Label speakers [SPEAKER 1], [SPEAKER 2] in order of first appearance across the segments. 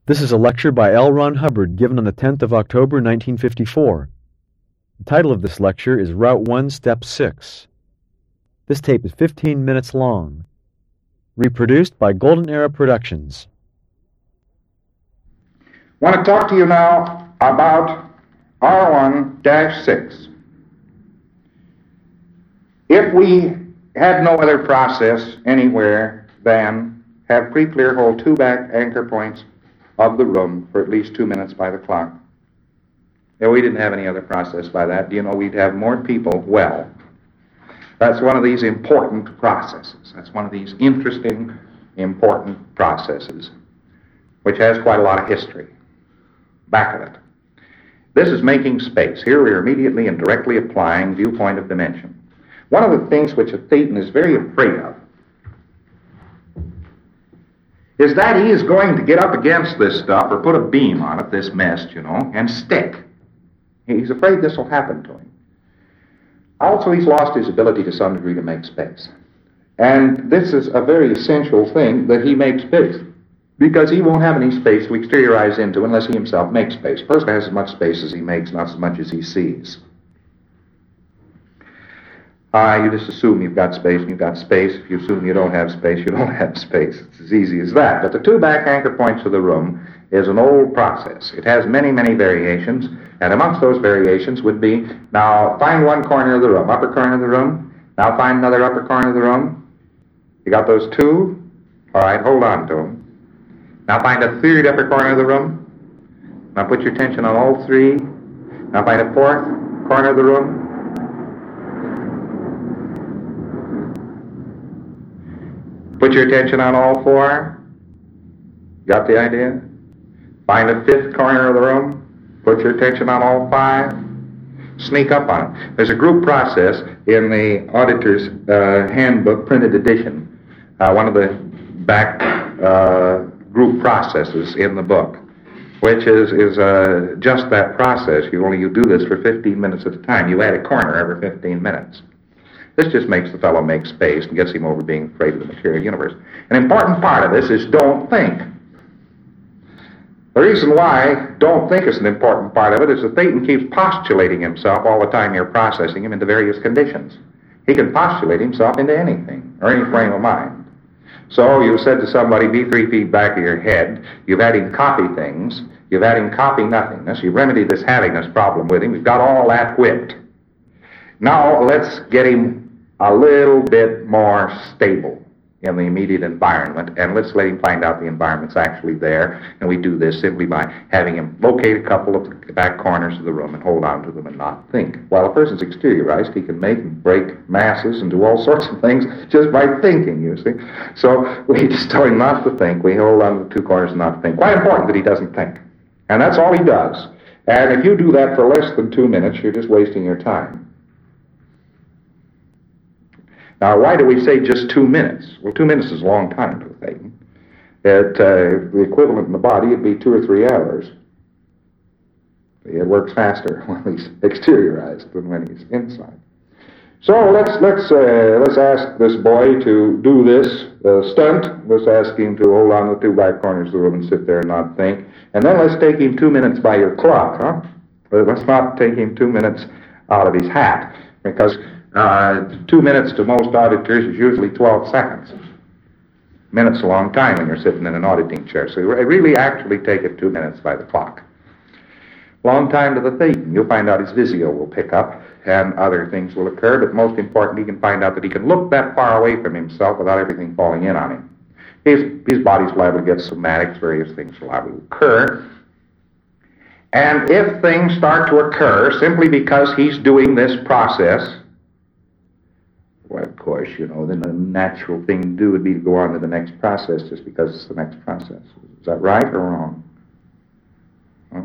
[SPEAKER 1] This is a lecture by L. Ron Hubbard given on the 10th of October, 1954. The title of this lecture is Route 1, Step 6. This tape is 15 minutes long. Reproduced by Golden Era Productions.
[SPEAKER 2] I want to talk to you now about R1-6. If we had no other process anywhere than have pre-clear hold two back anchor points of the room for at least 2 minutes by the clock. If we didn't have any other process by that, do you know we'd have more people well? That's one of these important processes. That's one of these interesting, important processes, which has quite a lot of history back of it. This is making space. Here we are immediately and directly applying viewpoint of dimension. One of the things which a Thetan is very afraid of is that he is going to get up against this stuff or put a beam on it, this mess, and stick. He's afraid this will happen to him. Also, he's lost his ability to some degree to make space. And this is a very essential thing, that he makes space, because he won't have any space to exteriorize into unless he himself makes space. A person has as much space as he makes, not as much as he sees. You just assume you've got space, and you've got space. If you assume you don't have space, you don't have space. It's as easy as that. But the two back anchor points of the room is an old process. It has many, many variations, and amongst those variations would be, now find one corner of the room, upper corner of the room. Now find another upper corner of the room. You got those two? All right, hold on to them. Now find a third upper corner of the room. Now put your attention on all three. Now find a fourth corner of the room. Put your attention on all four. Got the idea? Find a fifth corner of the room. Put your attention on all five. Sneak up on it. There's a group process in the auditor's handbook printed edition. One of the back group processes in the book, which is just that process. You do this for 15 minutes at a time. You add a corner every 15 minutes. This just makes the fellow make space and gets him over being afraid of the material universe. An important part of this is don't think. The reason why don't think is an important part of it is that Thetan keeps postulating himself all the time you're processing him into various conditions. He can postulate himself into anything, or any frame of mind. So you said to somebody, be 3 feet back of your head. You've had him copy things. You've had him copy nothingness. You've remedied this havingness problem with him. We've got all that whipped. Now let's get him a little bit more stable in the immediate environment, and let's let him find out the environment's actually there. And we do this simply by having him locate a couple of the back corners of the room and hold on to them and not think. While a person's exteriorized, he can make and break masses and do all sorts of things just by thinking, you see. So we just tell him not to think. We hold on to the two corners and not to think. Quite important that he doesn't think. And that's all he does. And if you do that for less than 2 minutes, you're just wasting your time. Now, why do we say just 2 minutes? Well, 2 minutes is a long time to a Thetan. The equivalent in the body would be 2 or 3 hours. It works faster when he's exteriorized than when he's inside. So let's ask this boy to do this stunt. Let's ask him to hold on to the two back corners of the room and sit there and not think. And then let's take him 2 minutes by your clock, huh? Let's not take him 2 minutes out of his hat, because 2 minutes to most auditors is usually 12 seconds. Minute's a long time when you're sitting in an auditing chair, so you really actually take it 2 minutes by the clock. Long time to the Thetan. You'll find out his visio will pick up and other things will occur, but most important, he can find out that he can look that far away from himself without everything falling in on him. His body's liable to get somatics, various things are liable to occur. And if things start to occur simply because he's doing this process, well, of course, then the natural thing to do would be to go on to the next process just because it's the next process. Is that right or wrong? Huh?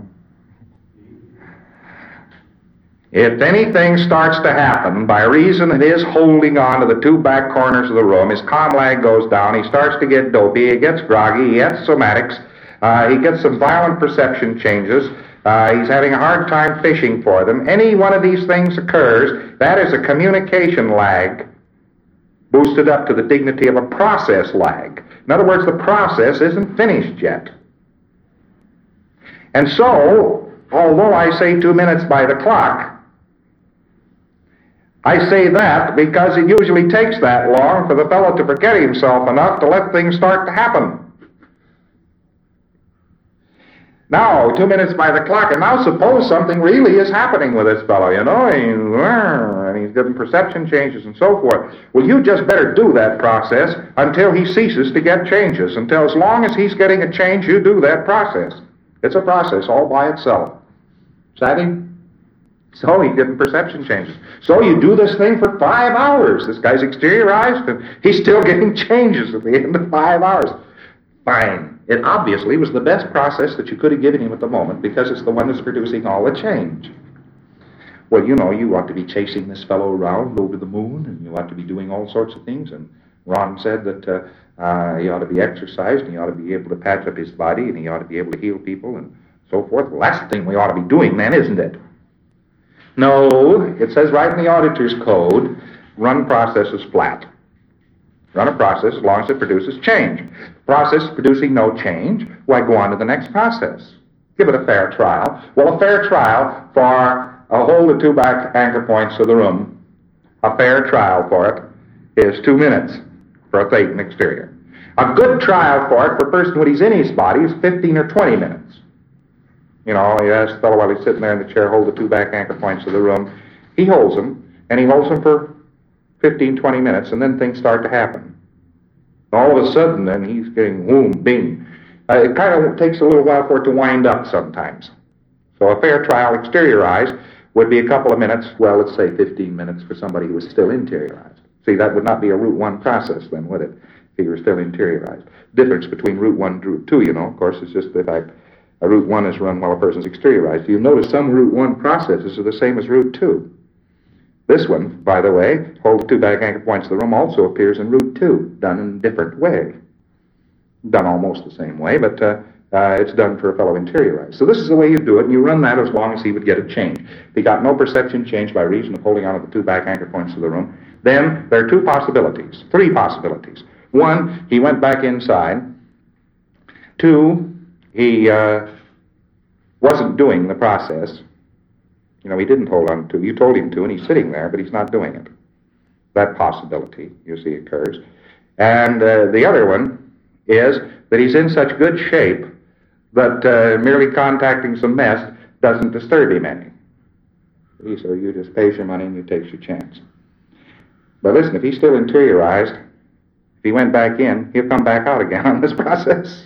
[SPEAKER 2] If anything starts to happen by reason of his holding on to the two back corners of the room, his COMLAG goes down, he starts to get dopey, he gets groggy, he gets somatics, he gets some violent perception changes, he's having a hard time fishing for them. Any one of these things occurs, that is a communication lag boosted up to the dignity of a process lag. In other words, the process isn't finished yet. And so, although I say 2 minutes by the clock, I say that because it usually takes that long for the fellow to forget himself enough to let things start to happen. Now, 2 minutes by the clock, and now suppose something really is happening with this fellow, and he's getting perception changes and so forth. Well, you just better do that process until he ceases to get changes. Until as long as he's getting a change, you do that process. It's a process all by itself. Savvy? So he's getting perception changes. So you do this thing for 5 hours. This guy's exteriorized, and he's still getting changes at the end of 5 hours. Fine. It obviously was the best process that you could have given him at the moment because it's the one that's producing all the change. Well, you ought to be chasing this fellow around over the moon, and you ought to be doing all sorts of things. And Ron said that he ought to be exercised, and he ought to be able to patch up his body, and he ought to be able to heal people, and so forth. Well, that's the thing we ought to be doing then, isn't it? No, it says right in the auditor's code, run processes flat. Run a process as long as it produces change. Process producing no change, why go on to the next process? Give it a fair trial. Well, a fair trial for hold the 2 back anchor points of the room, a fair trial for it is 2 minutes for a Thetan exterior. A good trial for it for a person when he's in his body is 15 or 20 minutes. You ask the fellow while he's sitting there in the chair, hold the 2 back anchor points of the room. He holds them, and he holds them for 15, 20 minutes, and then things start to happen. All of a sudden, then, he's getting whoom, bing. It kind of takes a little while for it to wind up sometimes. So a fair trial exteriorized would be a couple of minutes, well, let's say 15 minutes for somebody who was still interiorized. See, that would not be a Route 1 process then, would it, if he were still interiorized? Difference between Route 1 and Route 2, of course, is just the fact a Route 1 is run while a person's exteriorized. You notice some Route 1 processes are the same as Route 2. This one, by the way, hold the 2 back anchor points of the room, also appears in Route 2, done in a different way. Done almost the same way, but it's done for a fellow interiorized. So this is the way you do it, and you run that as long as he would get a change. If he got no perception change by reason of holding on to the 2 back anchor points of the room, then there are 3 possibilities. 1, he went back inside. 2, he wasn't doing the process. He didn't hold on to. You told him to, and he's sitting there, but he's not doing it. That possibility, you see, occurs. And the other one is that he's in such good shape that merely contacting some mess doesn't disturb him any. So you just pay your money and you take your chance. But listen, if he's still interiorized, if he went back in, he'll come back out again on this process.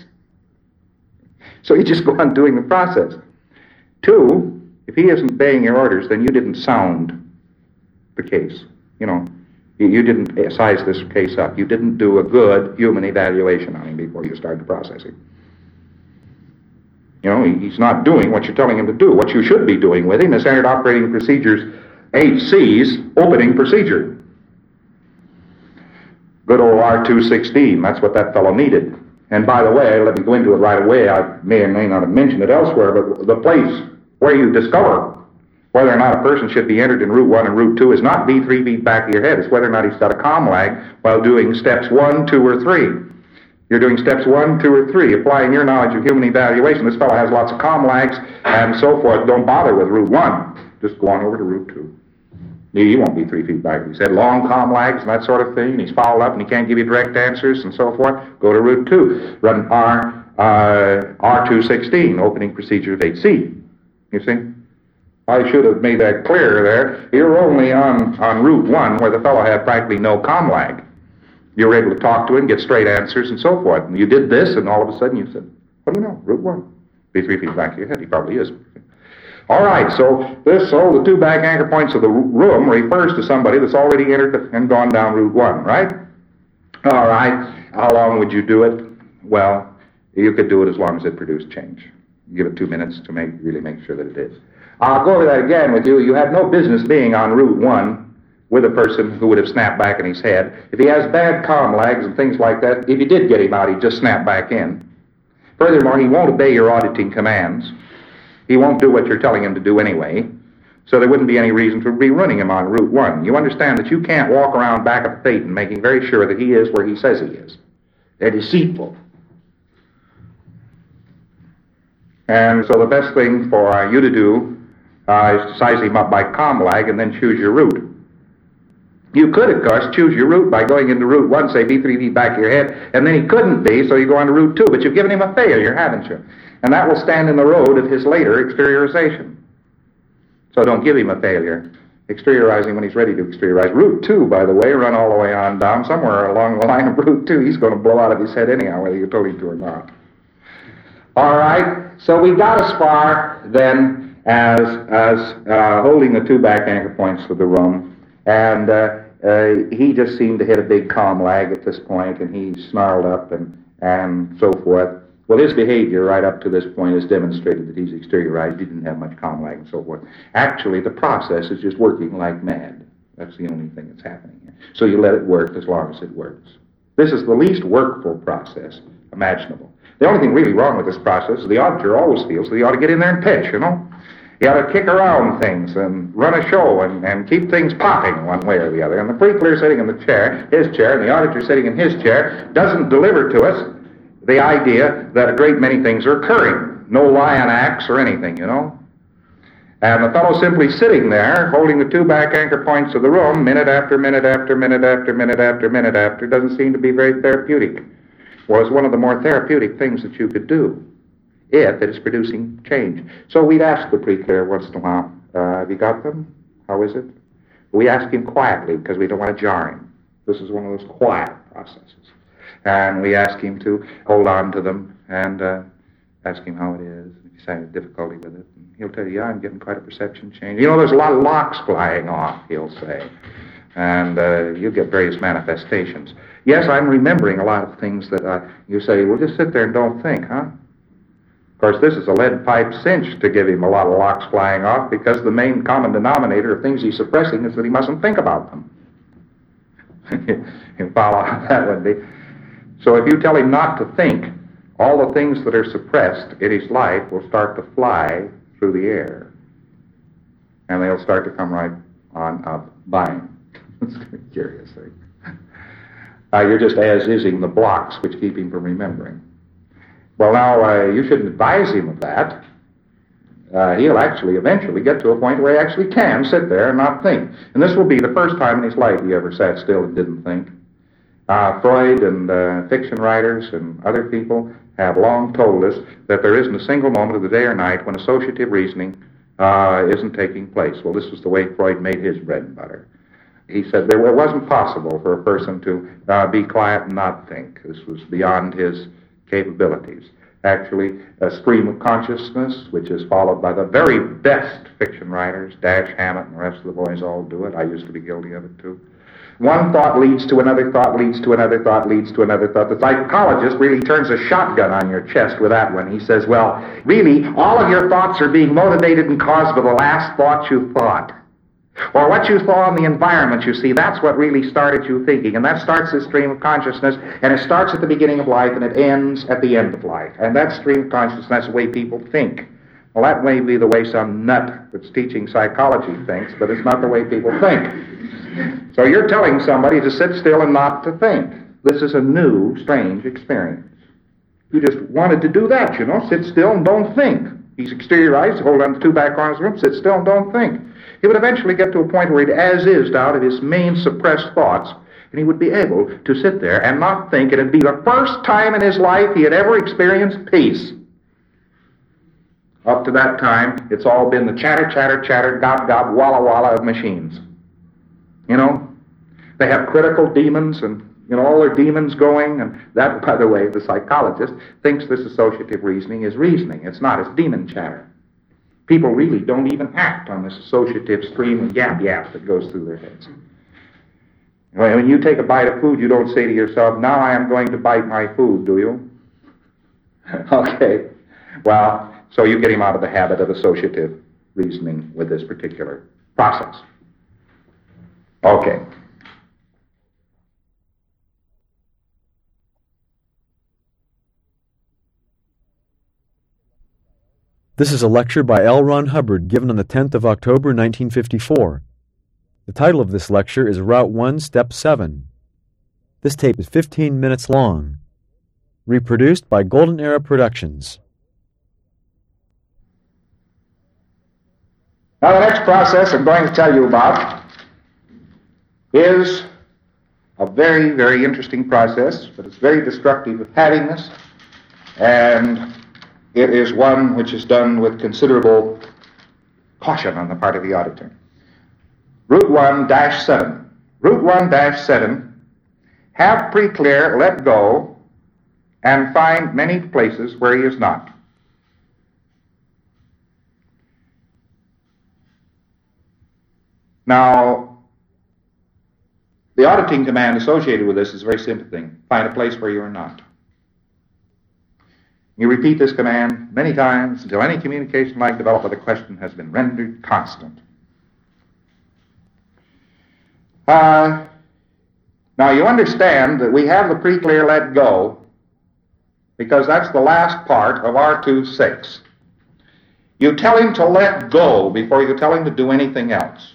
[SPEAKER 2] So you just go on doing the process. 2, if he isn't obeying your orders, then you didn't sound the case. You didn't size this case up. You didn't do a good human evaluation on him before you started processing. He's not doing what you're telling him to do. What you should be doing with him is Standard Operating Procedures 8C's opening procedure. Good old R216, that's what that fellow needed. And by the way, let me go into it right away. I may or may not have mentioned it elsewhere, but the place where you discover whether or not a person should be entered in Route 1 and Route 2 is not be 3 feet back of your head. It's whether or not he's got a comm lag while doing steps 1, 2, or 3. You're doing steps 1, 2, or 3, applying your knowledge of human evaluation. This fellow has lots of comm lags and so forth. Don't bother with Route 1. Just go on over to Route 2. He won't be 3 feet back. He's had long comm lags and that sort of thing, and he's fouled up and he can't give you direct answers and so forth. Go to Route 2. Run R216, opening procedure of 8C. You see? I should have made that clear there. You're only on Route 1 where the fellow had practically no comm lag. You were able to talk to him, get straight answers, and so forth. And you did this, and all of a sudden you said, what do you know, Route 1. Be 3 feet back of your head. He probably is. All right, so the 2 back anchor points of the room refers to somebody that's already entered and gone down Route 1, right? All right, how long would you do it? Well, you could do it as long as it produced change. Give it 2 minutes to really make sure that it is. I'll go over that again with you. You have no business being on Route 1 with a person who would have snapped back in his head. If he has bad comm lags and things like that, if you did get him out, he'd just snap back in. Furthermore, he won't obey your auditing commands. He won't do what you're telling him to do anyway, so there wouldn't be any reason for rerunning him on Route 1. You understand that you can't walk around back of Thetan making very sure that he is where he says he is. They're deceitful. And so the best thing for you to do is to size him up by com lag and then choose your route. You could, of course, choose your route by going into route 1, say, be 3 feet back of your head, and then he couldn't be, so you go on to route 2, but you've given him a failure, haven't you? And that will stand in the road of his later exteriorization. So don't give him a failure. Exteriorize him when he's ready to exteriorize. Route 2, by the way, run all the way on down. Somewhere along the line of route 2, he's going to blow out of his head anyhow, whether you told him to or not. All right, so we got as far then as holding the 2 back anchor points of the room, and he just seemed to hit a big com lag at this point, and he snarled up and so forth. Well, his behavior right up to this point has demonstrated that he's exteriorized. He didn't have much com lag and so forth. Actually, the process is just working like mad. That's the only thing that's happening here. So you let it work as long as it works. This is the least workful process imaginable. The only thing really wrong with this process is the auditor always feels that he ought to get in there and pitch, you know. He ought to kick around things and run a show and keep things popping one way or the other. And the pre-clear sitting in the chair, his chair, and the auditor sitting in his chair doesn't deliver to us the idea that a great many things are occurring. No lion acts or anything, you know. And the fellow simply sitting there, holding the 2 back anchor points of the room, minute after minute after minute after minute after minute after, doesn't seem to be very therapeutic. Well, it's one of the more therapeutic things that you could do, if it is producing change. So we'd ask the pre-clear once in a while, have you got them? How is it? We ask him quietly, because we don't want to jar him. This is one of those quiet processes. And we ask him to hold on to them and ask him how it is. If he's having difficulty with it, and he'll tell you, yeah, I'm getting quite a perception change. You know, there's a lot of locks flying off, he'll say. And you'll get various manifestations. Yes, I'm remembering a lot of things that you say, well, just sit there and don't think, huh? Of course, this is a lead pipe cinch to give him a lot of locks flying off, because the main common denominator of things he's suppressing is that he mustn't think about them. You follow how that would be. So if you tell him not to think, all the things that are suppressed in his life will start to fly through the air. And they'll start to come right on up by him. It's a curious thing. You're just as-ising the blocks which keep him from remembering. Well, now, you shouldn't advise him of that. He'll actually eventually get to a point where he actually can sit there and not think. And this will be the first time in his life he ever sat still and didn't think. Freud and fiction writers and other people have long told us that there isn't a single moment of the day or night when associative reasoning isn't taking place. Well, this was the way Freud made his bread and butter. He said it wasn't possible for a person to be quiet and not think. This was beyond his capabilities. Actually, a stream of consciousness, which is followed by the very best fiction writers, Dash, Hammett, and the rest of the boys all do it. I used to be guilty of it, too. One thought leads to another thought, leads to another thought, leads to another thought. The psychologist really turns a shotgun on your chest with that one. He says, well, really, all of your thoughts are being motivated and caused by the last thought you thought. Or what you saw in the environment, you see, that's what really started you thinking. And that starts this stream of consciousness, and it starts at the beginning of life, and it ends at the end of life. And that stream of consciousness, that's the way people think. Well, that may be the way some nut that's teaching psychology thinks, but it's not the way people think. So you're telling somebody to sit still and not to think. This is a new, strange experience. You just wanted to do that, you know, sit still and don't think. He's exteriorized, hold on to 2 back corners of the room, sit still and don't think. He would eventually get to a point where he'd as-is out of his main suppressed thoughts, and he would be able to sit there and not think, and it'd be the first time in his life he had ever experienced peace. Up to that time, it's all been the chatter, chatter, chatter, gob, gob, walla, walla of machines. You know, they have critical demons and, you know, all their demons going, and that, by the way, the psychologist thinks this associative reasoning is reasoning. It's not, it's demon chatter. People really don't even act on this associative stream of yap-yap that goes through their heads. When you take a bite of food, you don't say to yourself, now I am going to bite my food, do you? Okay. Well, so you get him out of the habit of associative reasoning with this particular process. Okay.
[SPEAKER 1] This is a lecture by L. Ron Hubbard given on the 10th of October, 1954. The title of this lecture is Route 1, Step 7. This tape is 15 minutes long. Reproduced by Golden Era Productions.
[SPEAKER 2] Now, the next process I'm going to tell you about is a very, very interesting process, but it's very destructive of happiness, and it is one which is done with considerable caution on the part of the auditor. Route 1-7. Route 1-7, have pre-clear, let go, and find many places where he is not. Now, the auditing command associated with this is a very simple thing. Find a place where you are not. You repeat this command many times until any communication lag developed by the question has been rendered constant. Now, you understand that we have the pre-clear let go because that's the last part of R26. You tell him to let go before you tell him to do anything else.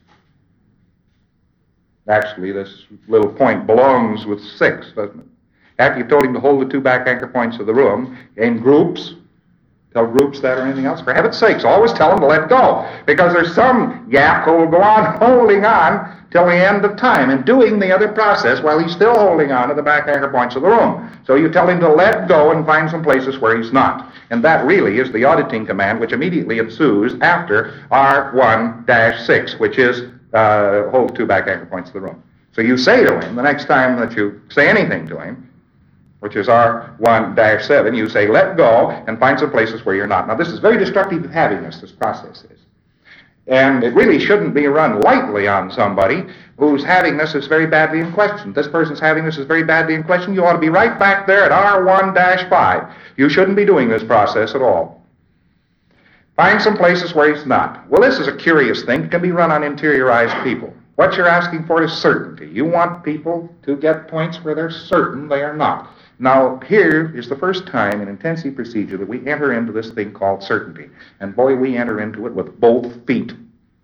[SPEAKER 2] Actually, this little point belongs with 6, doesn't it? After you've told him to hold the 2 back anchor points of the room in groups, tell groups that or anything else, for heaven's sakes, always tell him to let go, because there's some yap who will go on holding on till the end of time and doing the other process while he's still holding on to the back anchor points of the room. So you tell him to let go and find some places where he's not. And that really is the auditing command which immediately ensues after R1-6, which is hold 2 back anchor points of the room. So you say to him, the next time that you say anything to him, which is R1-7, you say, let go and find some places where you're not. Now, this is very destructive of happiness, this process is. And it really shouldn't be run lightly on somebody whose happiness is very badly in question. This person's happiness is very badly in question. You ought to be right back there at R1-5. You shouldn't be doing this process at all. Find some places where he's not. Well, this is a curious thing. It can be run on interiorized people. What you're asking for is certainty. You want people to get points where they're certain they are not. Now, here is the first time in intensive procedure that we enter into this thing called certainty. And boy, we enter into it with both feet.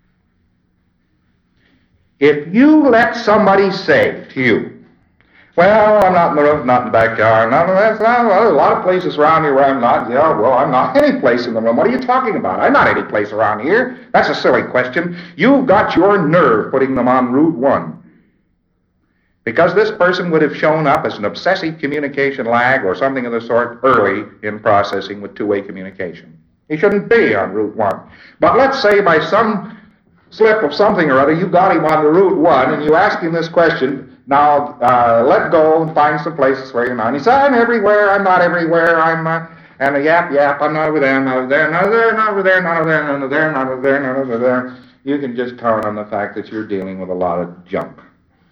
[SPEAKER 2] If you let somebody say to you, well, I'm not in the roof, not in the backyard, not in the, there's a lot of places around here where I'm not. Yeah, well, I'm not any place in the room. What are you talking about? I'm not any place around here. That's a silly question. You've got your nerve putting them on Route 1. Because this person would have shown up as an obsessive communication lag or something of the sort early in processing with two-way communication. He shouldn't be on Route 1. But let's say by some slip of something or other, you got him on the Route 1 and you ask him this question, now let go and find some places where you're not. And he says, I'm everywhere, I'm not everywhere, and a yap, I'm not over there, not over there, not over there, not over there, not over there, not over there, not over there, not over there. You can just count on the fact that you're dealing with a lot of junk.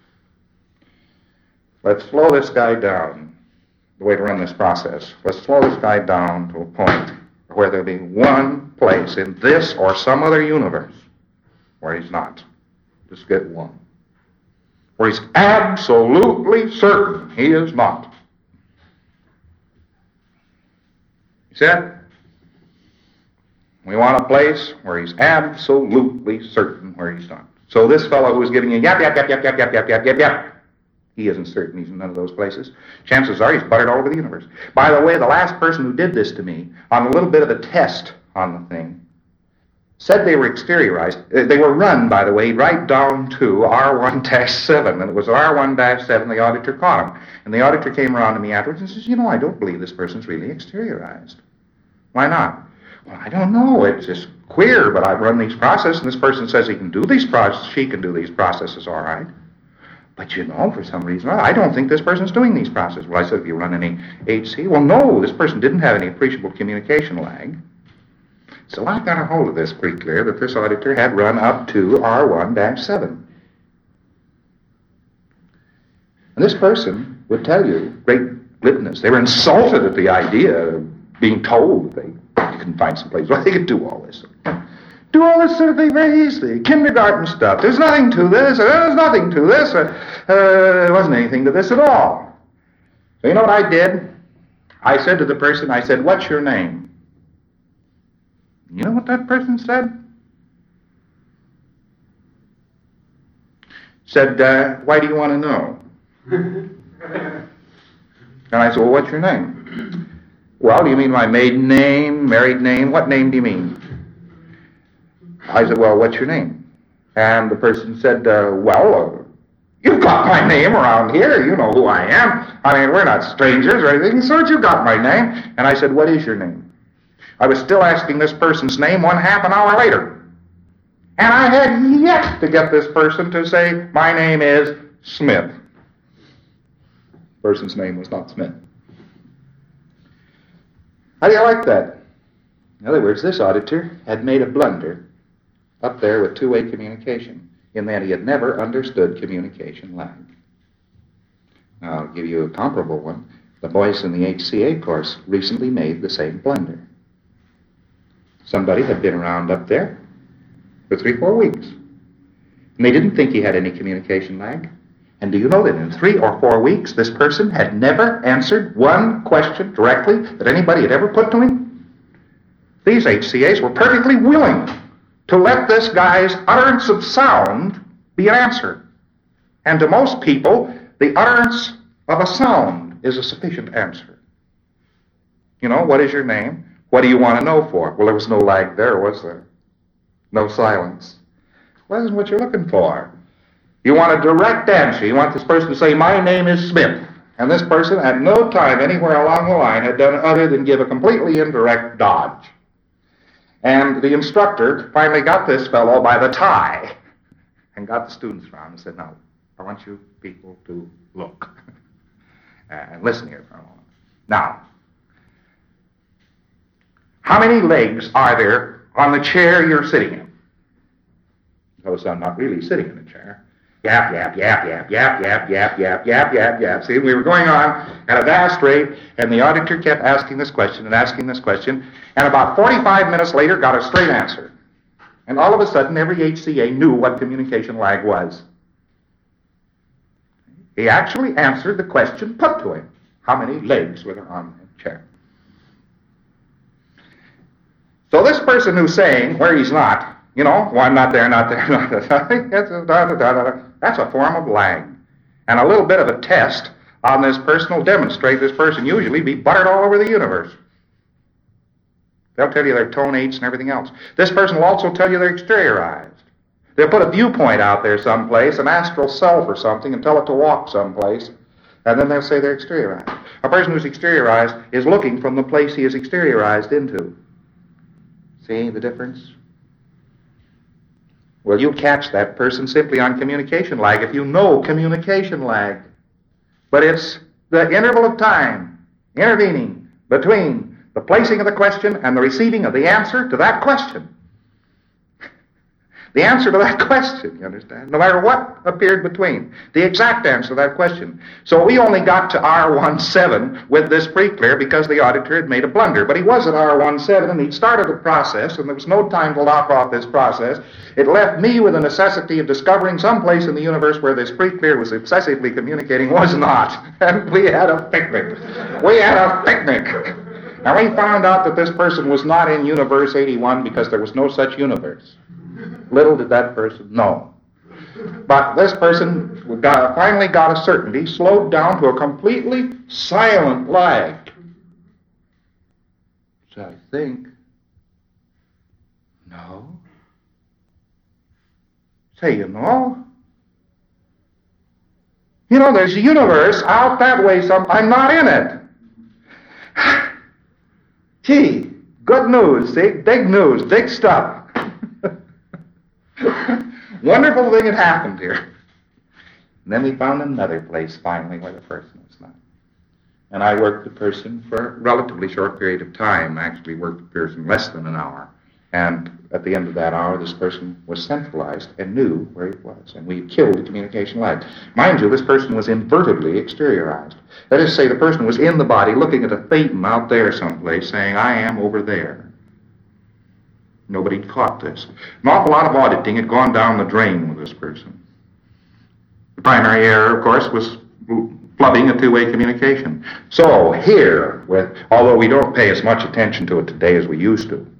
[SPEAKER 2] Let's slow this guy down, the way to run this process. Let's slow this guy down to a point where there'll be one place in this or some other universe where he's not. Just get one. Where he's absolutely certain he is not. You see it? We want a place where he's absolutely certain where he's not. So this fellow who's giving you yap, he isn't certain he's in none of those places. Chances are he's buttered all over the universe. By the way, the last person who did this to me, on a little bit of a test on the thing, said they were exteriorized. They were run, by the way, right down to R1-7. And it was R1-7 the auditor caught him. And the auditor came around to me afterwards and says, I don't believe this person's really exteriorized. Why not? Well, I don't know. It's just queer, but I've run these processes, and this person says he can do these processes. She can do these processes all right. But for some reason, I don't think this person's doing these processes. Well, I said, have you run any HC? Well, no, this person didn't have any appreciable communication lag. So I got a hold of this pretty clear that this auditor had run up to R1-7. And this person would tell you, great glibness, they were insulted at the idea of being told that they couldn't find some place where they could do all this. Do all this sort of thing very easily. Kindergarten stuff. There's nothing to this. There's nothing to this. There wasn't anything to this at all. So you know what I did? I said to the person, I said, what's your name? You know what that person said? Said, why do you want to know? And I said, well, what's your name? Well, do you mean my maiden name, married name? What name do you mean? I said, well, what's your name? And the person said, you've got my name around here. You know who I am. I mean, we're not strangers or anything, so you've got my name. And I said, what is your name? I was still asking this person's name half an hour later. And I had yet to get this person to say, my name is Smith. The person's name was not Smith. How do you like that? In other words, this auditor had made a blunder up there with two-way communication in that he had never understood communication lag. Now, I'll give you a comparable one. The boys in the HCA course recently made the same blunder. Somebody had been around up there for 3-4 weeks, and they didn't think he had any communication lag. And do you know that in 3 or 4 weeks, this person had never answered one question directly that anybody had ever put to him? These HCAs were perfectly willing to let this guy's utterance of sound be an answer. And to most people, the utterance of a sound is a sufficient answer. You know, what is your name? What do you want to know for? Well, there was no lag there, was there? No silence. Wasn't what you're looking for. You want a direct answer. You want this person to say, my name is Smith. And this person at no time anywhere along the line had done other than give a completely indirect dodge. And the instructor finally got this fellow by the tie and got the students around and said, now, I want you people to look and listen here for a moment. Now, how many legs are there on the chair you're sitting in? Notice I'm not really sitting in a chair. Yap, yap, yap, yap, yap, yap, yap, yap, yap, yap, yap. See, we were going on at a vast rate, and the auditor kept asking this question and asking this question, and about 45 minutes later got a straight answer. And all of a sudden, every HCA knew what communication lag was. He actually answered the question put to him. How many legs were there on the chair? So this person who's saying where he's not, you know, well, I'm not there, not there, not there. That's a form of lag. And a little bit of a test on this person will demonstrate this person usually be buttered all over the universe. They'll tell you their tonates and everything else. This person will also tell you they're exteriorized. They'll put a viewpoint out there someplace, an astral self or something, and tell it to walk someplace, and then they'll say they're exteriorized. A person who's exteriorized is looking from the place he is exteriorized into. See the difference? Well, you catch that person simply on communication lag if you know communication lag. But it's the interval of time intervening between the placing of the question and the receiving of the answer to that question. The answer to that question, you understand? No matter what appeared between. The exact answer to that question. So we only got to R17 with this pre-clear because the auditor had made a blunder. But he was at R17 and he'd started a process, and there was no time to lock off this process. It left me with the necessity of discovering some place in the universe where this pre-clear was obsessively communicating was not. And we had a picnic. We had a picnic. And we found out that this person was not in Universe 81 because there was no such universe. Little did that person know. But this person finally got a certainty, slowed down to a completely silent lag. So I think, no. Say, you know, there's a universe out that way. I'm not in it. Gee, good news, see? Big news, big stuff. Wonderful thing had happened here. And then we found another place finally where the person was not. And I worked the person for a relatively short period of time. I actually worked the person less than an hour. And at the end of that hour, this person was centralized and knew where he was. And we killed the communication lag. Mind you, this person was invertedly exteriorized. That is to say, the person was in the body looking at a thetan out there someplace saying, I am over there. Nobody caught this. An awful lot of auditing had gone down the drain with this person. The primary error, of course, was flubbing a two-way communication. So here, although we don't pay as much attention to it today as we used to,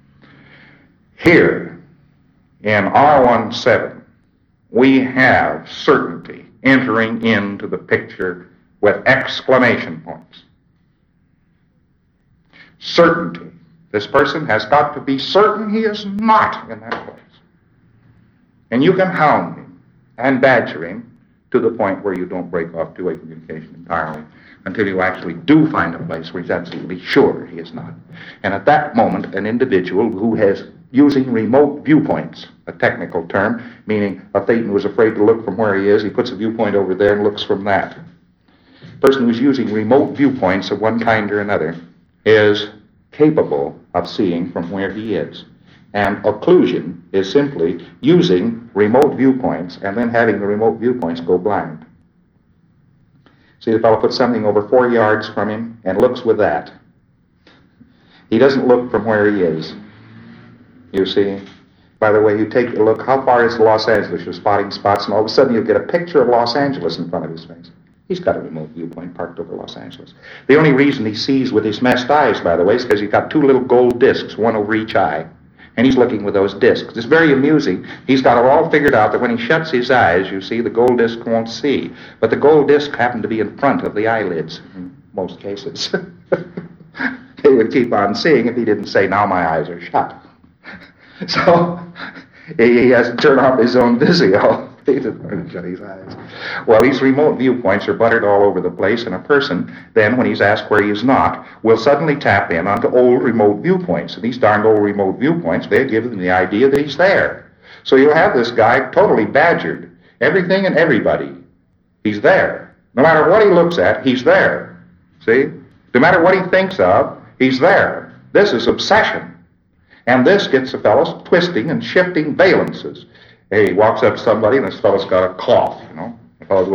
[SPEAKER 2] here in R17, we have certainty entering into the picture with exclamation points. Certainty. This person has got to be certain he is not in that place. And you can hound him and badger him to the point where you don't break off two-way communication entirely until you actually do find a place where he's absolutely sure he is not. And at that moment, an individual who has, using remote viewpoints, a technical term, meaning a Thetan who is afraid to look from where he is, he puts a viewpoint over there and looks from that. A person who's using remote viewpoints of one kind or another is capable of seeing from where he is. And occlusion is simply using remote viewpoints and then having the remote viewpoints go blind. See, the fellow puts something over 4 yards from him and looks with that. He doesn't look from where he is. You see? By the way, you take a look, how far is Los Angeles? You're spotting spots, and all of a sudden you get a picture of Los Angeles in front of his face. He's got a remote viewpoint parked over Los Angeles. The only reason he sees with his messed eyes, by the way, is because he's got 2 little gold discs, one over each eye. And he's looking with those discs. It's very amusing. He's got it all figured out that when he shuts his eyes, you see, the gold disc won't see. But the gold disc happened to be in front of the eyelids in most cases. They would keep on seeing if he didn't say, now my eyes are shut. So he has to turn off his own Vizio. He doesn't shut his eyes. Well, these remote viewpoints are buttered all over the place, and a person then, when he's asked where he is not, will suddenly tap in onto old remote viewpoints. And these darned old remote viewpoints, they give him the idea that he's there. So you'll have this guy totally badgered. Everything and everybody. He's there. No matter what he looks at, he's there. See? No matter what he thinks of, he's there. This is obsession. And this gets the fellows twisting and shifting valences. He walks up to somebody, and this fellow's got a cough, you know. The fellow's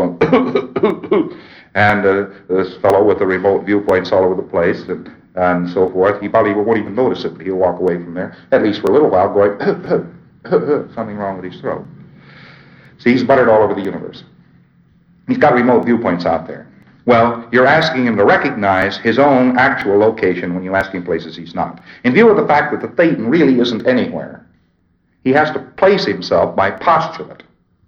[SPEAKER 2] going, and this fellow with the remote viewpoints all over the place and so forth, he probably won't even notice it, but he'll walk away from there, at least for a little while, going, something wrong with his throat. See, he's buttered all over the universe. He's got remote viewpoints out there. Well, you're asking him to recognize his own actual location when you ask him places he's not. In view of the fact that the Thetan really isn't anywhere, he has to place himself by postulate.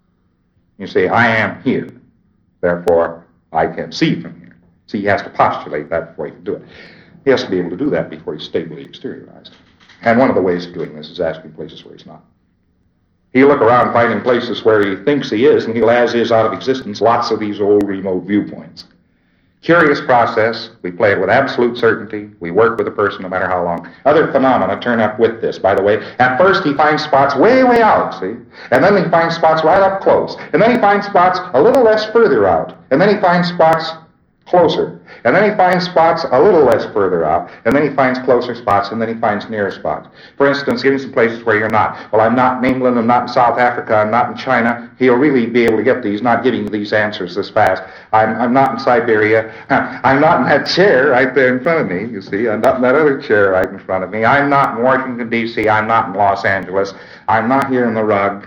[SPEAKER 2] You say, I am here, therefore I can see from here. See, he has to postulate that before he can do it. He has to be able to do that before he's stably exteriorized. And one of the ways of doing this is asking places where he's not. He'll look around finding places where he thinks he is, and he'll as-is out of existence lots of these old remote viewpoints. Curious process. We play it with absolute certainty. We work with a person no matter how long. Other phenomena turn up with this, by the way. At first he finds spots way, way out, see? And then he finds spots right up close. And then he finds spots a little less further out. And then he finds spots closer. And then he finds spots a little less further out. And then he finds closer spots. And then he finds nearer spots. For instance, give me some places where you're not. Well, I'm not in England. I'm not in South Africa. I'm not in China. He'll really be able to get these, not giving you these answers this fast. I'm not in Siberia. I'm not in that chair right there in front of me, you see. I'm not in that other chair right in front of me. I'm not in Washington, D.C. I'm not in Los Angeles. I'm not here in the rug.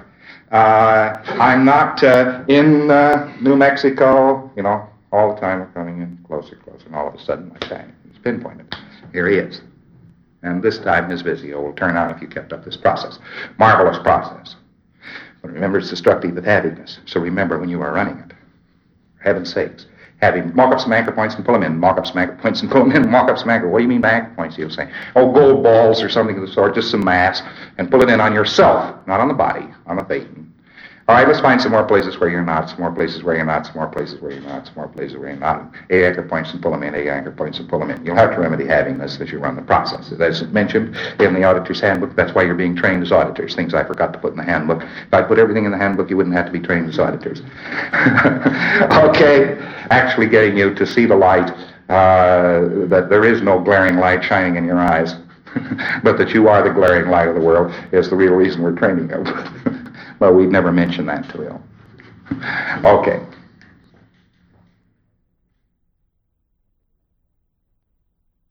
[SPEAKER 2] I'm not in New Mexico, you know. All the time we're coming in closer, closer, and all of a sudden, like that, he's pinpointed. Here he is. And this time his Vizio will turn on if you kept up this process. Marvelous process. But remember, it's destructive of happiness. So remember when you are running it. For heaven's sakes. Have him mark up some anchor points and pull them in. Mark up some anchor points and pull them in. Mark up some anchor. What do you mean by anchor points? He'll say, oh, gold balls or something of the sort, just some mass, and pull it in on yourself, not on the body, on the Thetan. All right, let's find some more places where you're not, some more places where you're not, some more places where you're not, some more places where you're not. A anchor points and pull them in, A anchor points and pull them in. You'll have to remedy having this as you run the process. As mentioned in the auditor's handbook, that's why you're being trained as auditors. Things I forgot to put in the handbook. If I put everything in the handbook, you wouldn't have to be trained as auditors. Okay, actually getting you to see the light, that there is no glaring light shining in your eyes, but that you are the glaring light of the world is the real reason we're training you. Well, we'd never mention that to him. Okay.